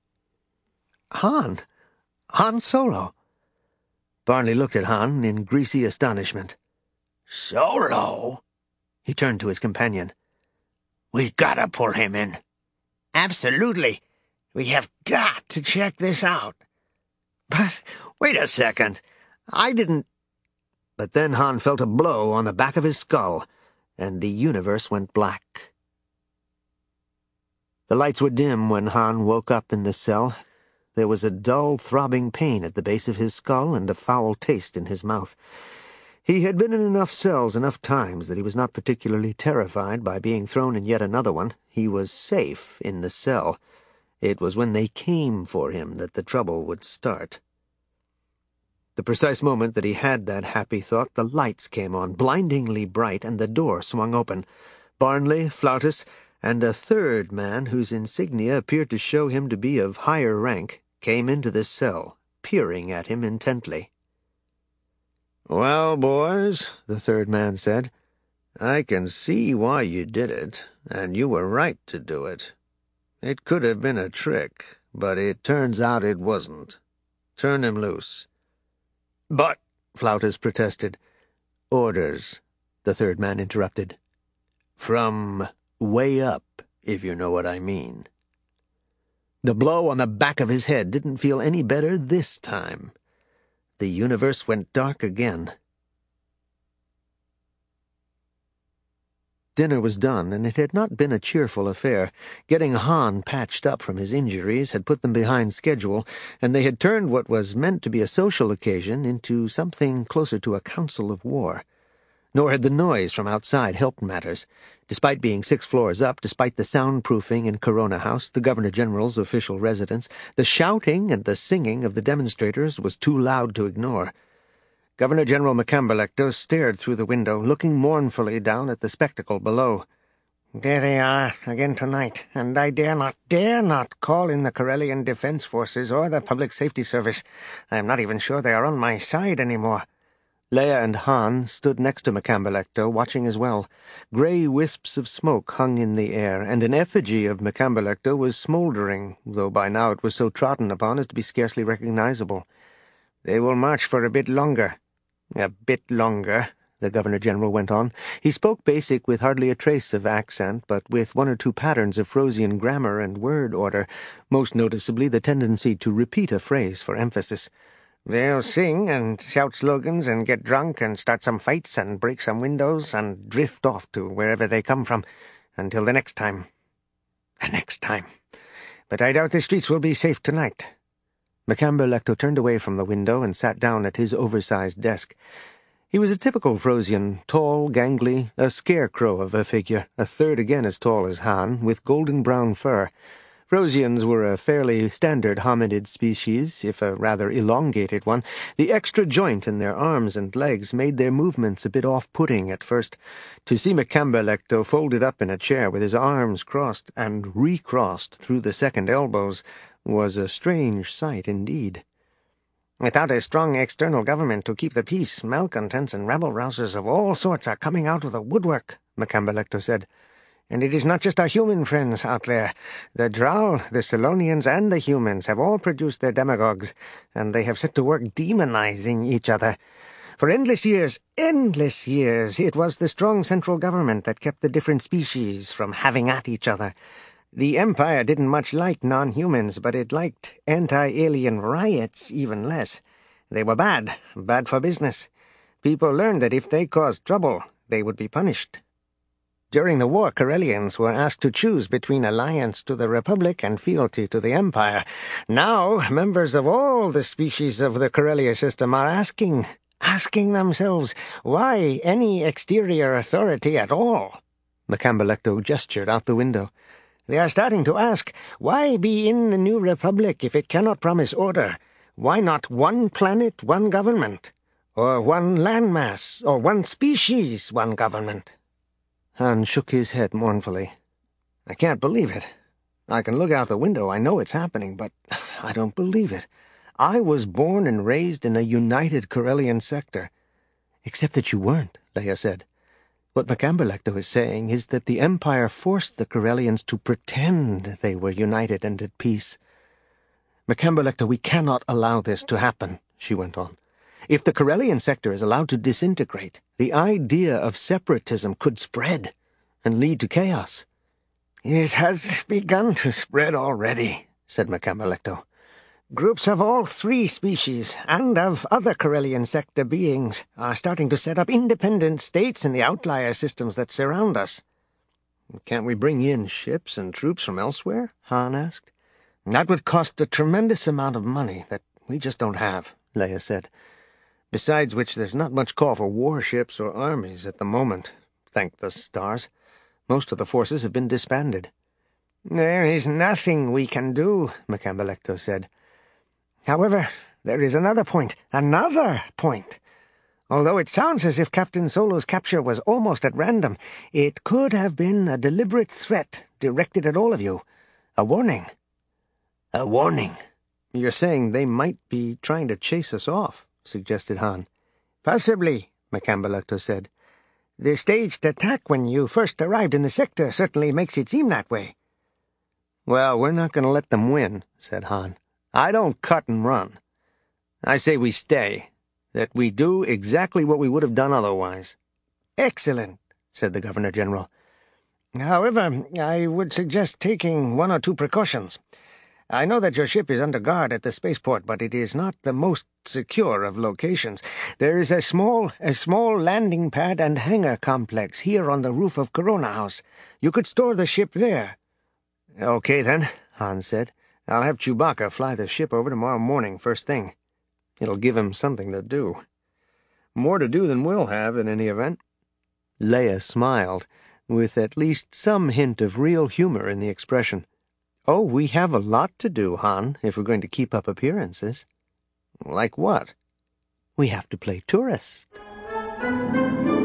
"Han. Han Solo." Barnley looked at Han in greasy astonishment. "Solo?" He turned to his companion. "We've got to pull him in. Absolutely. We have got to check this out." "But wait a second. I didn't—" But then Han felt a blow on the back of his skull, and the universe went black. The lights were dim when Han woke up in the cell. There was a dull, throbbing pain at the base of his skull and a foul taste in his mouth. He had been in enough cells enough times that he was not particularly terrified by being thrown in yet another one. He was safe in the cell. It was when they came for him that the trouble would start. The precise moment that he had that happy thought, the lights came on, blindingly bright, and the door swung open. Barnley, Flautus, and a third man whose insignia appeared to show him to be of higher rank, came into the cell, peering at him intently. "Well, boys," the third man said, "I can see why you did it, and you were right to do it. It could have been a trick, but it turns out it wasn't. Turn him loose." "But," Flautus protested. "Orders," the third man interrupted. "From way up, if you know what I mean." The blow on the back of his head didn't feel any better this time. The universe went dark again. Dinner was done, and it had not been a cheerful affair. Getting Hahn patched up from his injuries had put them behind schedule, and they had turned what was meant to be a social occasion into something closer to a council of war. Nor had the noise from outside helped matters. Despite being six floors up, despite the soundproofing in Corona House, the Governor-General's official residence, the shouting and the singing of the demonstrators was too loud to ignore. Governor-General Macamberlecto stared through the window, looking mournfully down at the spectacle below. "There they are, again tonight, and I dare not, dare not call in the Corellian Defense Forces or the Public Safety Service. I am not even sure they are on my side anymore." Leia and Hahn stood next to Macamberlecto, watching as well. Grey wisps of smoke hung in the air, and an effigy of Macamberlecto was smouldering, though by now it was so trodden upon as to be scarcely recognizable. "They will march for a bit longer." "A bit longer," the Governor-General went on. He spoke basic with hardly a trace of accent, but with one or two patterns of Frosian grammar and word order, most noticeably the tendency to repeat a phrase for emphasis. "They'll sing and shout slogans and get drunk and start some fights and break some windows and drift off to wherever they come from, until the next time. The next time. But I doubt the streets will be safe tonight." Macamberlecto turned away from the window and sat down at his oversized desk. He was a typical Frosian, tall, gangly, a scarecrow of a figure, a third again as tall as Hahn, with golden-brown fur. Frosians were a fairly standard hominid species, if a rather elongated one. The extra joint in their arms and legs made their movements a bit off-putting at first. To see Macamberlecto folded up in a chair with his arms crossed and recrossed through the second elbows was a strange sight indeed. "Without a strong external government to keep the peace, malcontents and rabble-rousers of all sorts are coming out of the woodwork," Macamberlecto said. "And it is not just our human friends out there. The Drow, the Selonians, and the humans have all produced their demagogues, and they have set to work demonizing each other. For endless years, endless years, it was the strong central government that kept the different species from having at each other. The Empire didn't much like non-humans, but it liked anti-alien riots even less. They were bad, bad for business. People learned that if they caused trouble, they would be punished. During the war, Corellians were asked to choose between alliance to the Republic and fealty to the Empire. Now, members of all the species of the Corellia system are asking, asking themselves, why any exterior authority at all?" Macamberlecto gestured out the window. "They are starting to ask, why be in the new Republic if it cannot promise order? Why not one planet, one government? Or one landmass, or one species, one government?" Hahn shook his head mournfully. "I can't believe it. I can look out the window, I know it's happening, but I don't believe it. I was born and raised in a united Corellian sector." "Except that you weren't," Leia said. "What Macamberlecto is saying is that the Empire forced the Corellians to pretend they were united and at peace." "Macamberlecto, we cannot allow this to happen," she went on. "If the Corellian sector is allowed to disintegrate, the idea of separatism could spread and lead to chaos." "It has begun to spread already," said Macamberlecto. "Groups of all three species, and of other Corellian sector beings, are starting to set up independent states in the outlier systems that surround us." "Can't we bring in ships and troops from elsewhere?" Hahn asked. "That would cost a tremendous amount of money that we just don't have," Leia said. "Besides which, there's not much call for warships or armies at the moment, thank the stars. Most of the forces have been disbanded." "There is nothing we can do," Macamberlecto said. "However, there is another point, another point. Although it sounds as if Captain Solo's capture was almost at random, it could have been a deliberate threat directed at all of you. A warning." "A warning?" "You're saying they might be trying to chase us off," suggested Hahn. "Possibly," Macamberlecto said. "The staged attack when you first arrived in the sector certainly makes it seem that way." "Well, we're not going to let them win," said Hahn. "I don't cut and run. I say we stay, that we do exactly what we would have done otherwise." "Excellent," said the Governor-General. "However, I would suggest taking one or two precautions. I know that your ship is under guard at the spaceport, but it is not the most secure of locations. There is a small, a small landing pad and hangar complex here on the roof of Corona House. You could store the ship there." "Okay, then," Han said. "I'll have Chewbacca fly the ship over tomorrow morning, first thing. It'll give him something to do. More to do than we'll have, in any event." Leia smiled, with at least some hint of real humor in the expression. "Oh, we have a lot to do, Han, if we're going to keep up appearances." "Like what?" "We have to play tourist."